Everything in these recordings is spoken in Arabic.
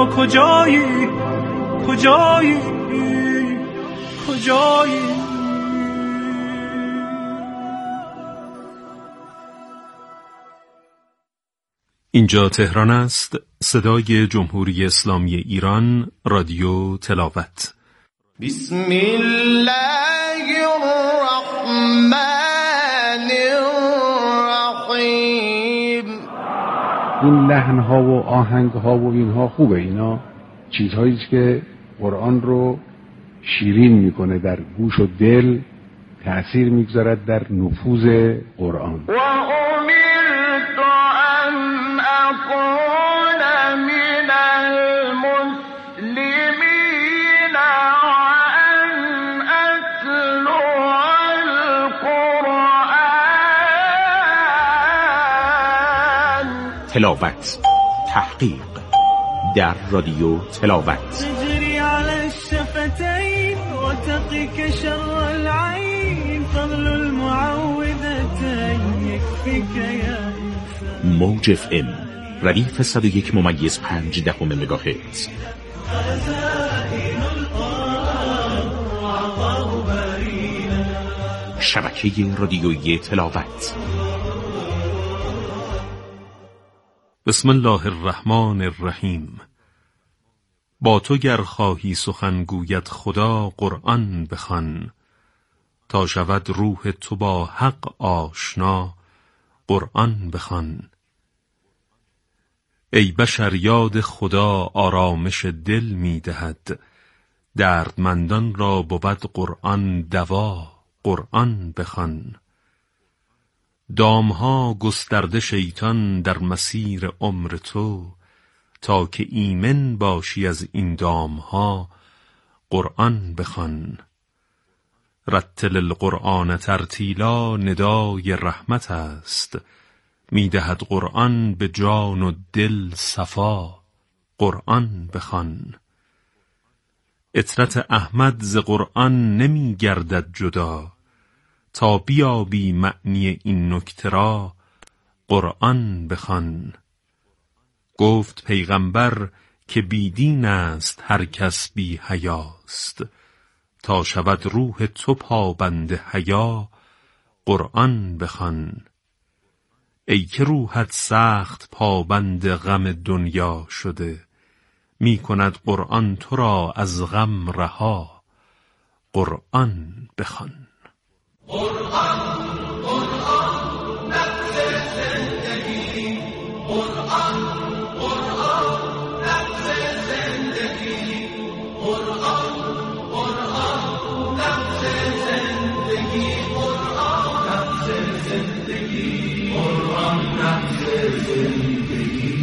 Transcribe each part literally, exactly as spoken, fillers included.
ما کجایی کجایی کجایی. اینجا تهران است، صدای جمهوری اسلامی ایران، رادیو تلاوت. بسم الله الرحمن الرحیم. این لحن‌ها و آهنگ‌ها و اینها خوبه، اینا چیزهایی است که قرآن رو شیرین میکنه، در گوش و دل تأثیر میگذارد در نفوذ قرآن. و امرت ان اکون من المسلمین و ان اتلو القرآن. تلاوت، تحقیق در رادیو تلاوت. وتقيك شر العين فضل المعوذتين يكفيك يا إنسان. موج اف ام ردیف صد و یک ممیز پنج دهم مگاهرتز. شبکه رادیویی تلاوت. بسم الله الرحمن الرحیم. با تو گر خواهی سخن گوید خدا، قرآن بخوان تا شود روح تو با حق آشنا، قرآن بخوان. ای بشر یاد خدا آرامش دل می دهد، دردمندان را بود قرآن دوا، قرآن بخوان. دامها گسترده شیطان در مسیر عمر تو، تا که ایمن باشی از این دامها، قرآن بخوان. رتل القرآن ترتیلا ندای رحمت است، میدهد قرآن به جان و دل صفا، قرآن بخوان. عطرت احمد ز قرآن نمی گردد جدا، تا بیابی معنی این نکته را، قرآن بخوان. گفت پیغمبر که بیدین است هر کس بی حیاست، تا شود روح تو پابند حیا، قرآن بخوان. ای که روحت سخت پابند غم دنیا شده، می کند قرآن تو را از غم رها، قرآن بخوان. قرآن قرآن نفس زندگی، قرآن قرآن نفس زندگی، قرآن قرآن نفس زندگی، قرآن نفس زندگی، قرآن نفس زندگی.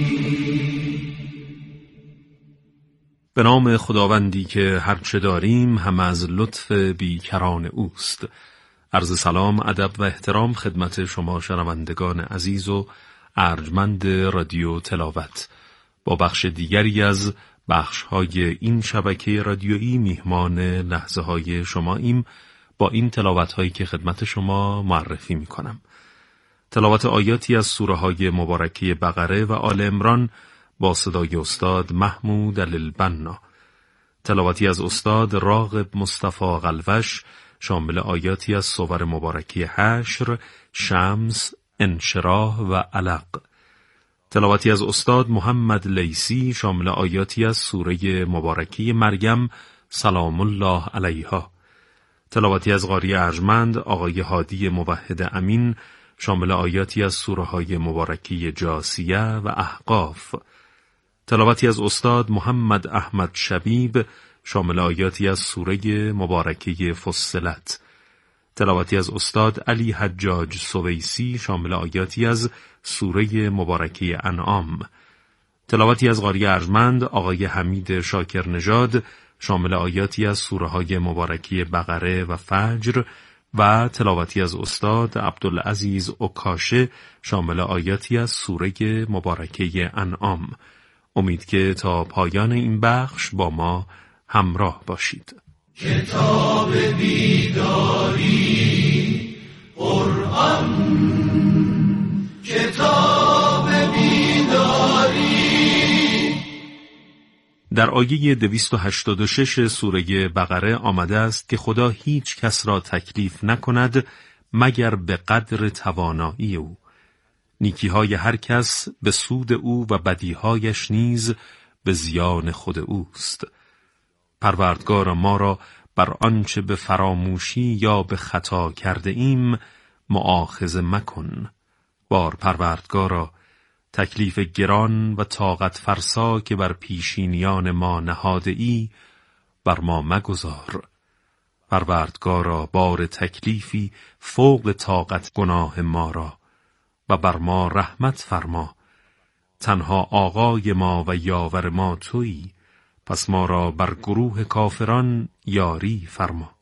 به نام خداوندی که هرچه داریم هم از لطف بیکران اوست. عرض سلام، ادب و احترام خدمت شما شنوندگان عزیز و ارجمند رادیو تلاوت. با بخش دیگری از بخش‌های این شبکه رادیویی میهمان لحظه های شماییم، با این تلاوت‌هایی که خدمت شما معرفی می‌کنم. تلاوت آیاتی از سوره های مبارکه بقره و آل عمران با صدای استاد محمود البنا. تلاوتی از استاد راغب مصطفی قلوش شامل آیاتی از سور مبارکه حشر، شمس، انشراح و علق. تلاوتی از استاد محمد لیسی شامل آیاتی از سوره مبارکه مریم سلام الله علیها. تلاوتی از قاری ارجمند آقای هادی موحد امین شامل آیاتی از سوره های مبارکه جاسیه و احقاف. تلاوتی از استاد محمد احمد شبیب شامل آیاتی از سوره مبارکه فصلت. تلاوتی از استاد علی حجاج سویسی شامل آیاتی از سوره مبارکه انعام. تلاوتی از قاری ارجمند آقای حمید شاکر نژاد شامل آیاتی از سوره های مبارکه بقره و فجر و تلاوتی از استاد عبدالعزیز اوکاشه شامل آیاتی از سوره مبارکه انعام. امید که تا پایان این بخش با ما همراه باشید. کتاب بیداری قرآن، کتاب بیداری در آیه دویست و هشتاد و شش سوره بقره آمده است که خدا هیچ کس را تکلیف نکند مگر به قدر توانایی او. نیکیهای هر کس به سود او و بدیهایش نیز به زیان خود اوست. پروردگار ما را بر آنچه به فراموشی یا به خطا کرده ایم مؤاخذه مکن. بار پروردگارا، تکلیف گران و طاقت فرسا که بر پیشینیان ما نهاده ای بر ما مگذار. پروردگارا، بار تکلیفی فوق طاقت گناه ما را و بر ما رحمت فرما. تنها آقای ما و یاور ما تویی، پس ما را بر گروه کافران یاری فرما.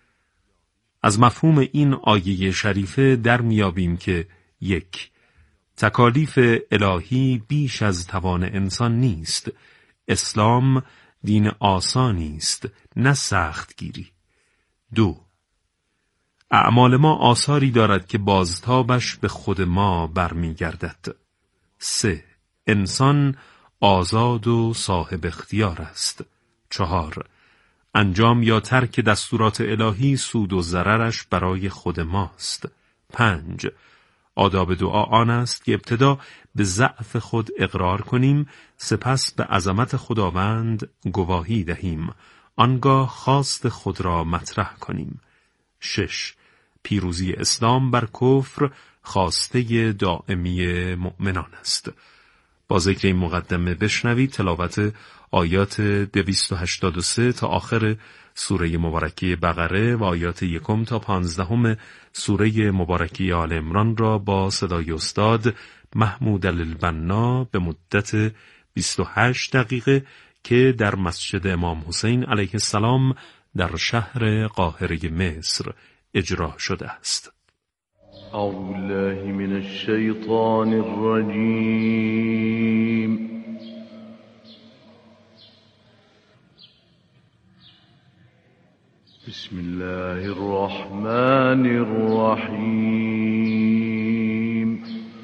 از مفهوم این آیه شریفه در میابیم که یک، تکالیف الهی بیش از توان انسان نیست. اسلام دین آسانی است، نه سختگیری. دو، اعمال ما آثاری دارد که بازتابش به خود ما برمیگردد. سه، انسان آزاد و صاحب اختیار است. چهار، انجام یا ترک دستورات الهی سود و ضررش برای خود ماست. پنج، آداب دعا آن است که ابتدا به ضعف خود اقرار کنیم، سپس به عظمت خداوند گواهی دهیم، آنگاه خواست خود را مطرح کنیم. شش، پیروزی اسلام بر کفر خواسته دائمی مؤمنان است. با ذکر این مقدمه بشنوید تلاوت آیات دویست و هشتاد و سه تا آخر سوره مبارکه بقره و آیات یکم تا پانزدهم سوره مبارکه آل عمران را با صدای استاد محمود البنا به مدت بیست و هشت دقیقه که در مسجد امام حسین علیه السلام در شهر قاهره مصر اجرا شده است. اعوذ بالله من الشیطان الرجیم. بسم الله الرحمن الرحیم.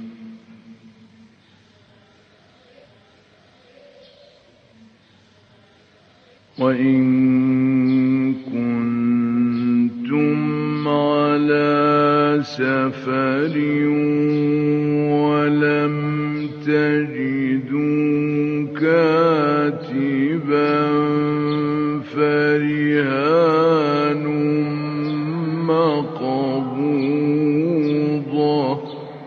و این کنتم علی سفر ولم تجدوا کاتبا فرهان مقبوضة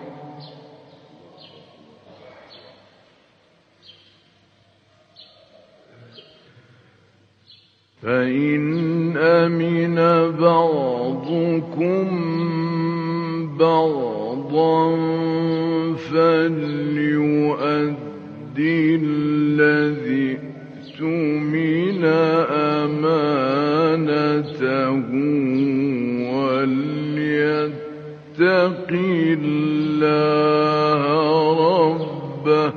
فإن أمن بعضكم بعضا فليؤدي الذي اؤتمن أمانته وليتق الله ربه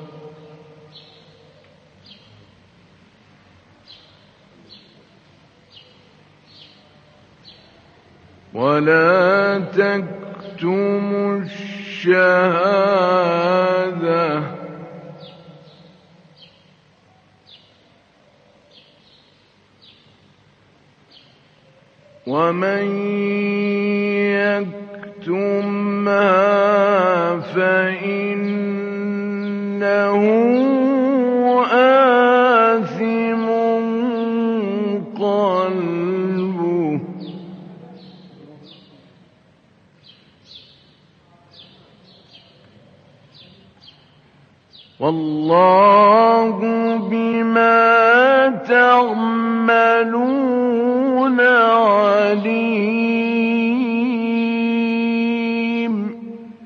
ولا تكتموا الشهادة ومن يكتمها فإنه آثم قلبه والله بما تعملون عليم.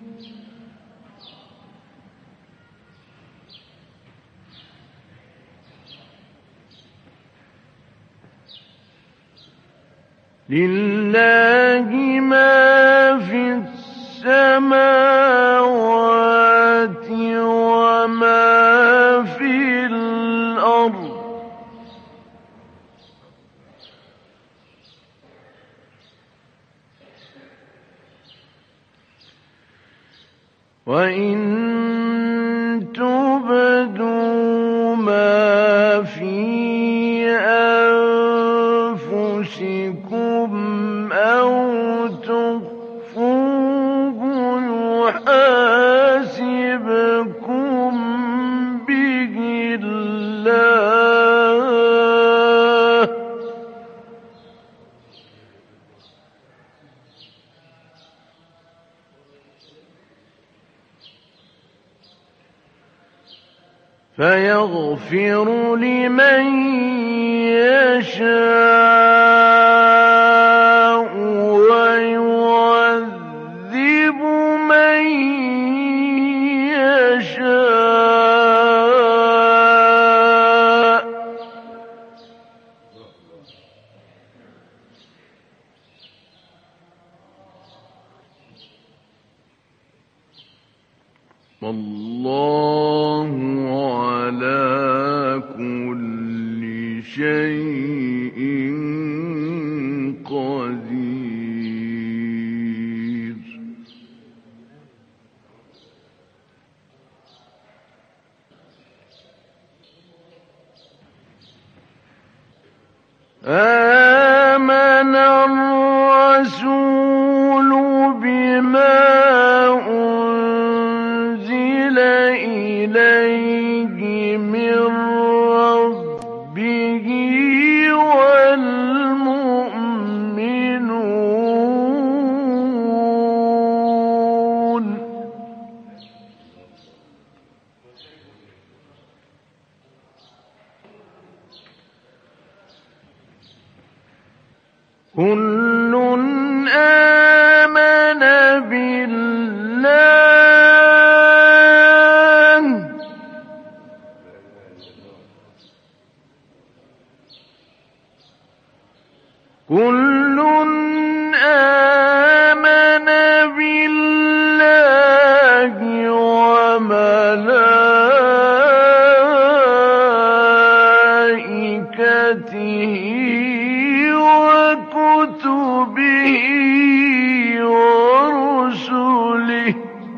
لله ما في السماوات وما في الأرض وإن تبدوا ما في الله فيغفر لمن يشاء ويعذب من يشاء والله على كل شيء قدير. آمن الرسول بما أنزل إليه من ربه والمؤمنون كل آمن بالله كل آمن بالله وملائكته وكتبه ورسله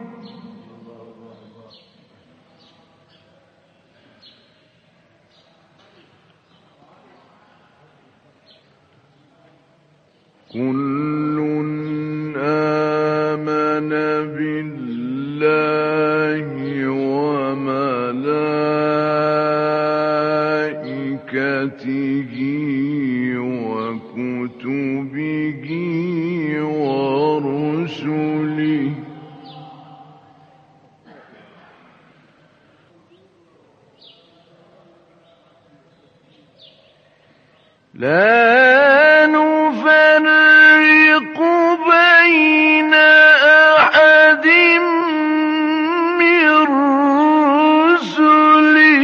كل آمن بالله وملائكته وكتبه ورسله لا نفرق بين أحد من رسله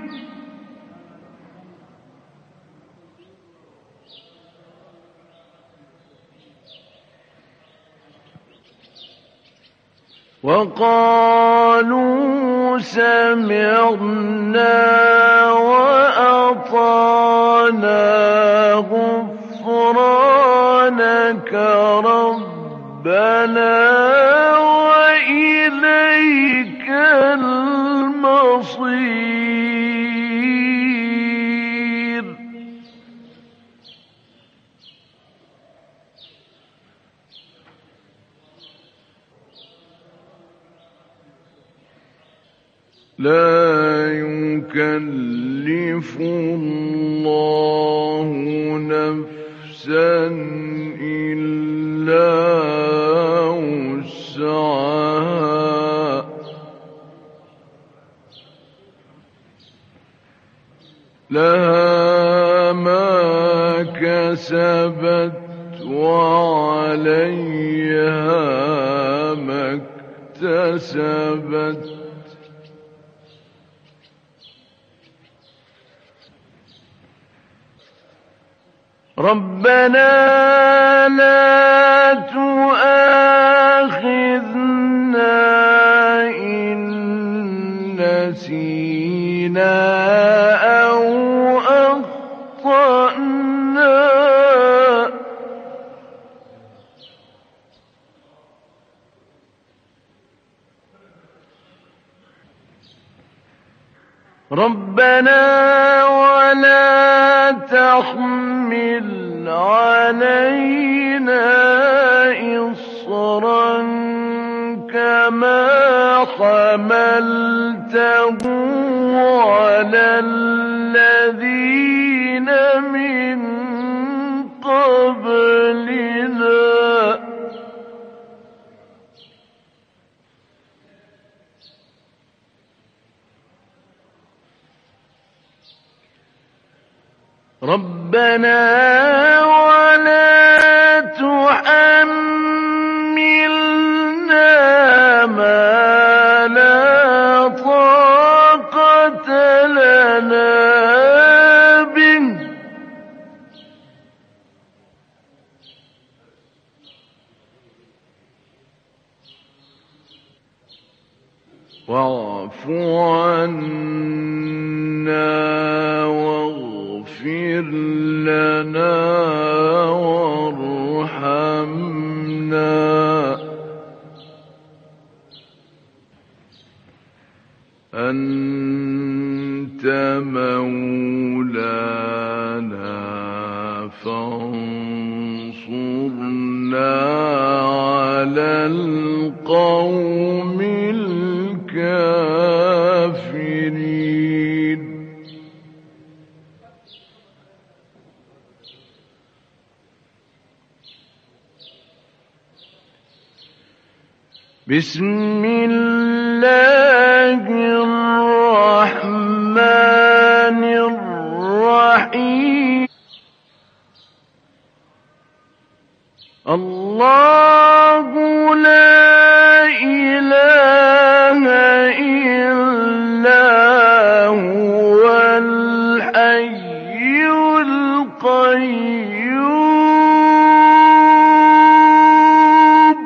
وقالوا سمعنا وأطعنا غفرانك ربنا وإليك المصير. لا يكلف الله نفسا إلا وسعها لها ما كسبت وعليها ما اكتسبت ربنا لا تؤاخذنا إن نسينا أو أخطأنا ربنا ولا تحمل علينا إصرا كما حملته على ربنا ولا تحملنا ما لا طاقة لنا به واعف عنا واغفر لنا وارحمنا أنت مولانا فانصرنا على القوم الكافرين بسم الله الرحمن الرحيم الله لا إله إلا هو الحي القيوم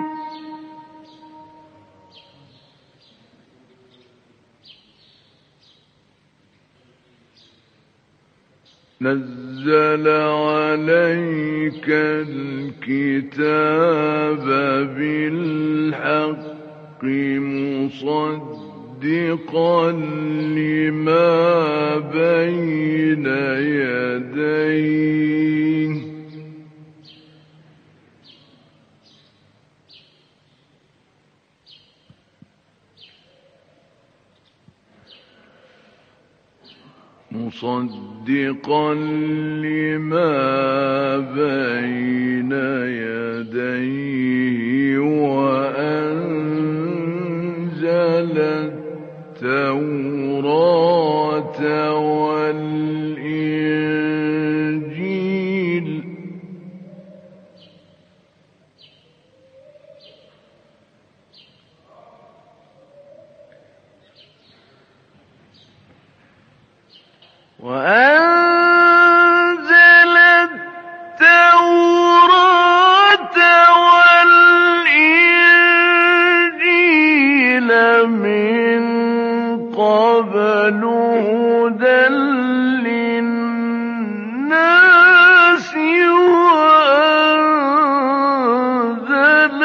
نزل عليك الكتاب بالحق مصدقا لما بين يديه مصدقا لما بين يديه وأنزل التوراة والإنجيل وأنزل التوراة والإنجيل من قبل هدى للناس وأنزل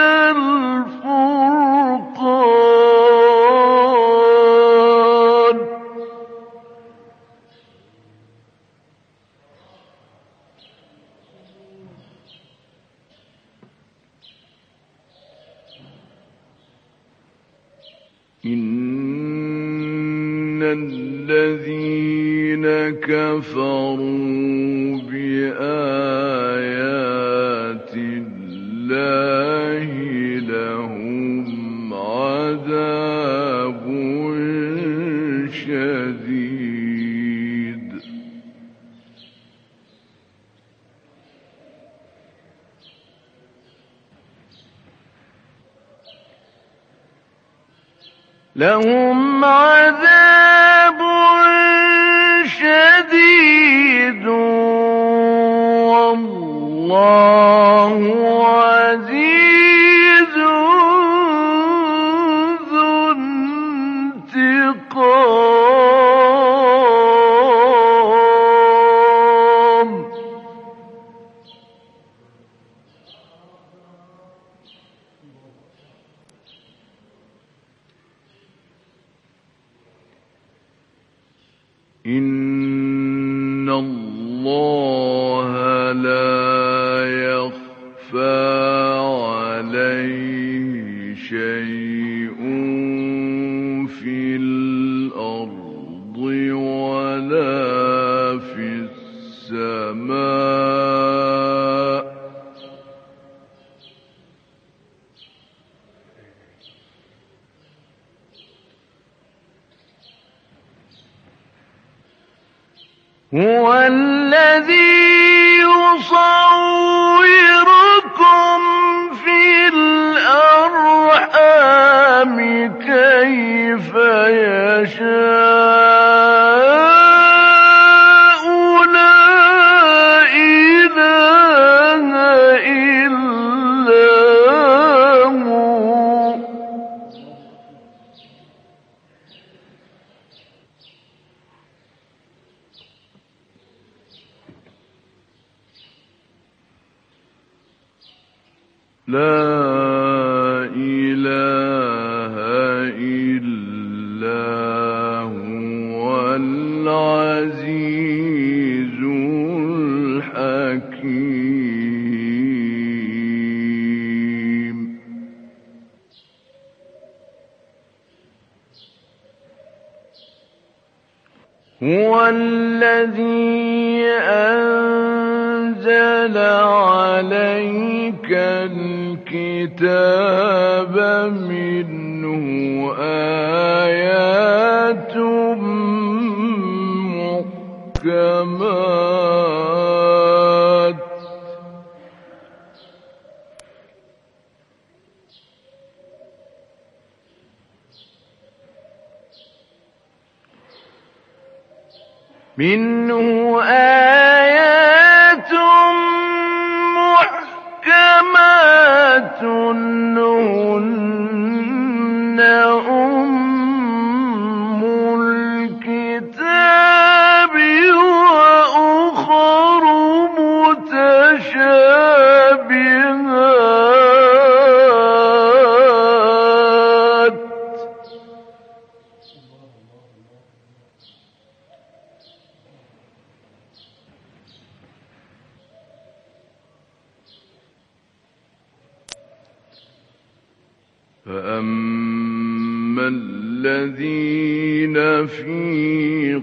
الفرقان إن الذين كفروا بآيات الله لهم عذاب شديد لهم عذاب شديد والله عزيز ذو انتقام إن الله لا يخفى عليه شيء في الأرض ولا في السماء هو الذي يصوركم في الأرحام كيف يشاء لا إله إلا هو. لا إله إلا هو العزيز الحكيم. هو الذي أنزل عليك الكتاب منه آيات محكمات منه آيات محكمات هن أم الكتاب وأخر متشابهات. فأما الذين في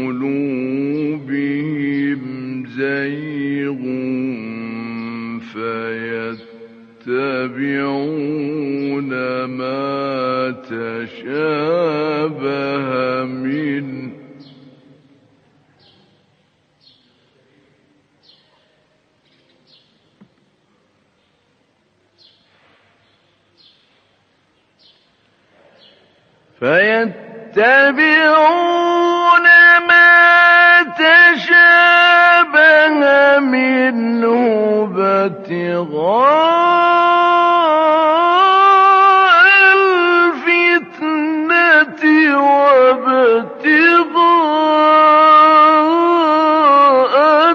قلوبهم زيغ فيتبعون ما تشابه منه فيتبعون ما تشابه منه ابتغاء الفتنة وابتغاء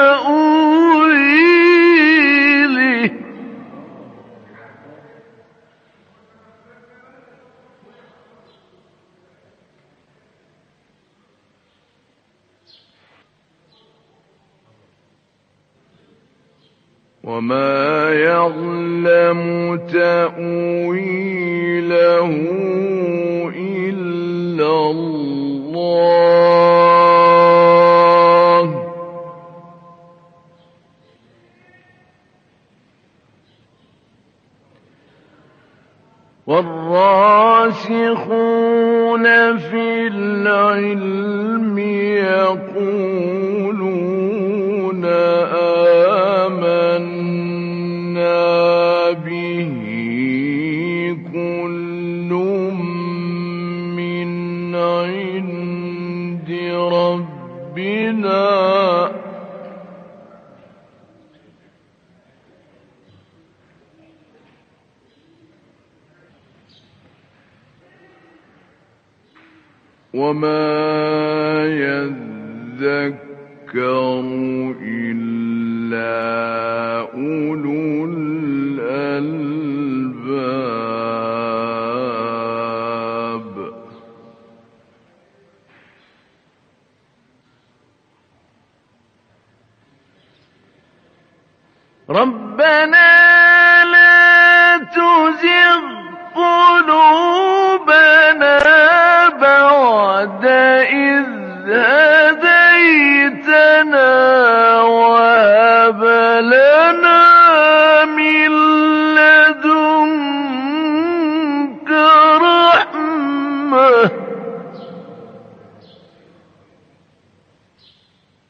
تأويله. وما يعلم تأويله إلا الله. والراسخون في العلم يقولون آمنا به كل من عند ربنا وما يذكر إلا أولو الألباب. ربنا لا تزغ قلوبنا بعد إذ هديتنا وهب لنا من لدنك رحمة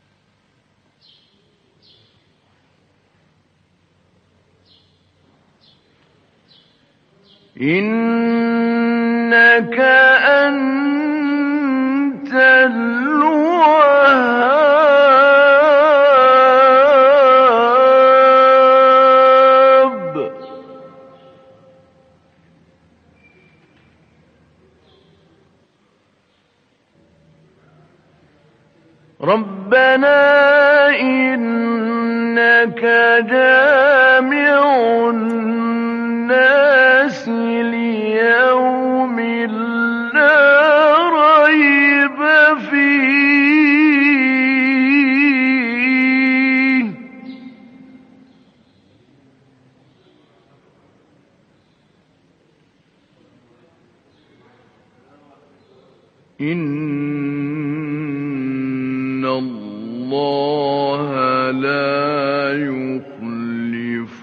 إنك أنت الوهاب. ربنا إنك جامع الناس ليوم لا ريب فيه. إن الله لا يخلف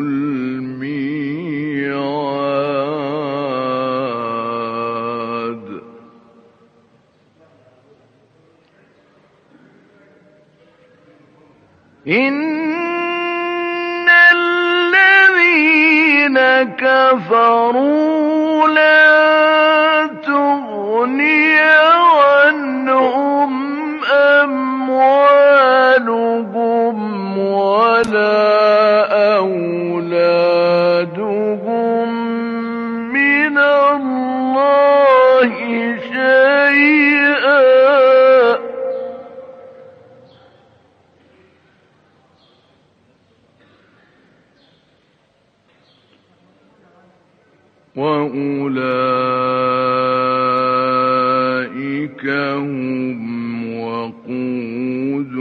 الميعاد. إن الذين كفروا لن تغني عنهم أموالهم ولا أولادهم من الله شيئا وأولئك هم وقود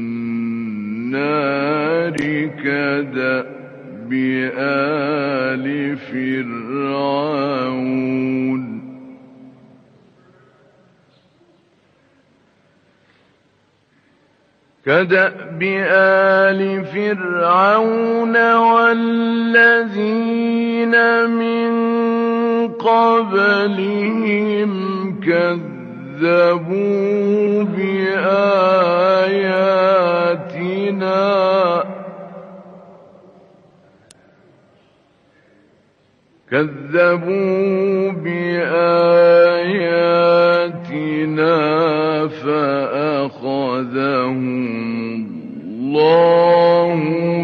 النار كدأب آل فرعون كدأب آل فرعون والذين من قبلهم كذبوا بآياتنا كذبوا بآياتنا فأخذهم الله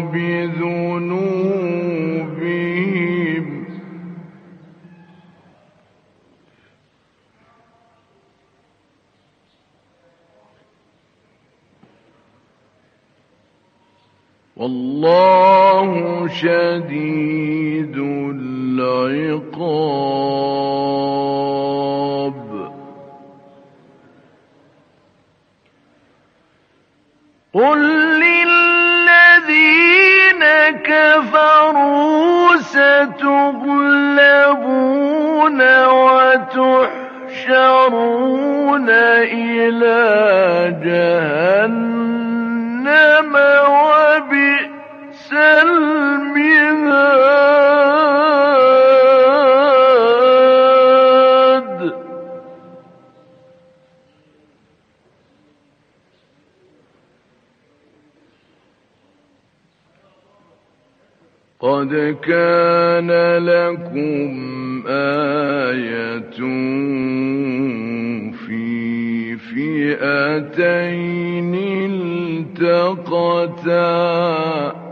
بذنوبهم والله شديد العقاب. قل للذين كفروا ستغلبون وتحشرون إلى جهنم وبئس المهاد. قد كان لكم آية في فئتين التقتا